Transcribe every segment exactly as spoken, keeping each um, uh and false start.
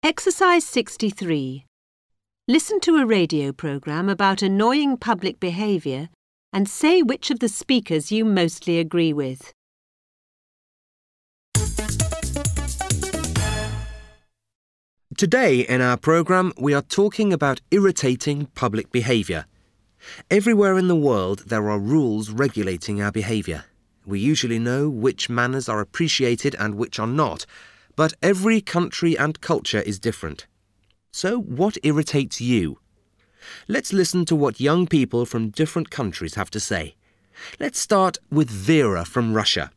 Exercise sixty-three. Listen to a radio programme about annoying public behaviour and say which of the speakers you mostly agree with. Today in our programme we are talking about irritating public behaviour. Everywhere in the world there are rules regulating our behaviour. We usually know which manners are appreciated and which are not, but every country and culture is different. So what irritates you? Let's listen to what young people from different countries have to say. Let's start with Vera from Russia.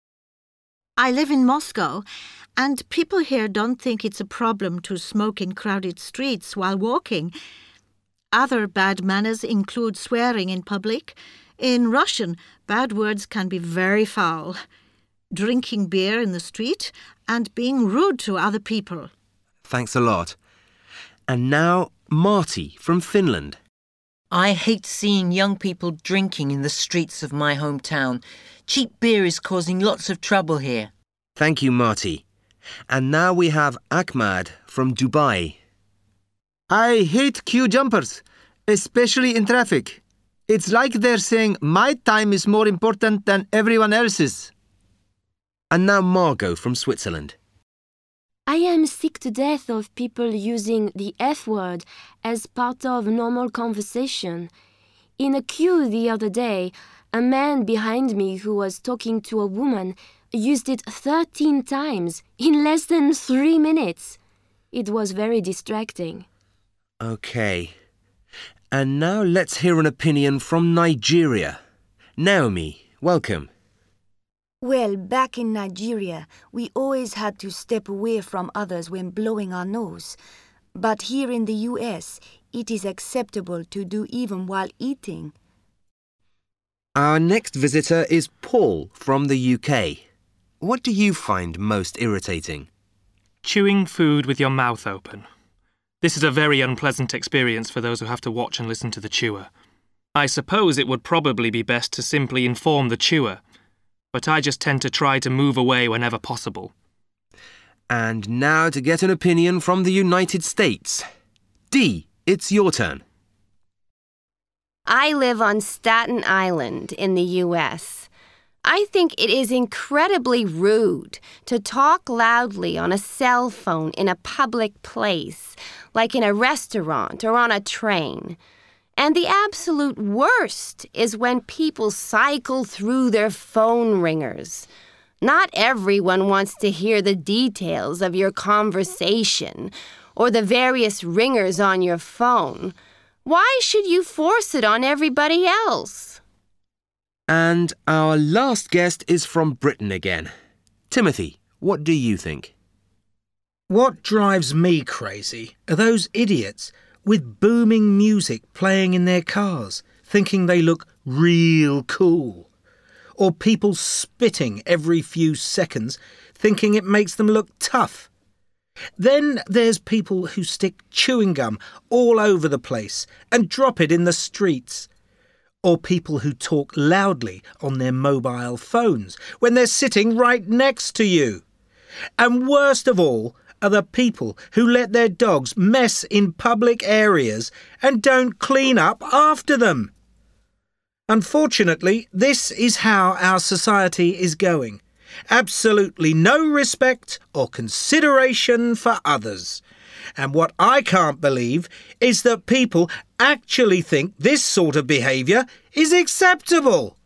I live in Moscow, and people here don't think it's a problem to smoke in crowded streets while walking. Other bad manners include swearing in public. In Russian, bad words can be very foul. Drinking beer in the street and being rude to other people. Thanks a lot. And now, Marty from Finland. I hate seeing young people drinking in the streets of my hometown. Cheap beer is causing lots of trouble here. Thank you, Marty. And now we have Ahmad from Dubai. I hate queue jumpers, especially in traffic. It's like they're saying my time is more important than everyone else's. And now Margot from Switzerland. I am sick to death of people using the F word as part of normal conversation. In a queue the other day, a man behind me who was talking to a woman used it thirteen times in less than three minutes. It was very distracting. OK. And now let's hear an opinion from Nigeria. Naomi, welcome. Well, back in Nigeria, we always had to step away from others when blowing our nose. But here in the U S, it is acceptable to do even while eating. Our next visitor is Paul from the U K. What do you find most irritating? Chewing food with your mouth open. This is a very unpleasant experience for those who have to watch and listen to the chewer. I suppose it would probably be best to simply inform the chewer, but I just tend to try to move away whenever possible. And now to get an opinion from the United States. Dee, it's your turn. I live on Staten Island in the U S I think it is incredibly rude to talk loudly on a cell phone in a public place, like in a restaurant or on a train. And the absolute worst is when people cycle through their phone ringers. Not everyone wants to hear the details of your conversation or the various ringers on your phone. Why should you force it on everybody else? And our last guest is from Britain again. Timothy, what do you think? What drives me crazy are those idiots with booming music playing in their cars, thinking they look real cool. Or people spitting every few seconds, thinking it makes them look tough. Then there's people who stick chewing gum all over the place and drop it in the streets. Or people who talk loudly on their mobile phones when they're sitting right next to you. And worst of all are the people who let their dogs mess in public areas and don't clean up after them. Unfortunately, this is how our society is going. Absolutely no respect or consideration for others. And what I can't believe is that people actually think this sort of behaviour is acceptable.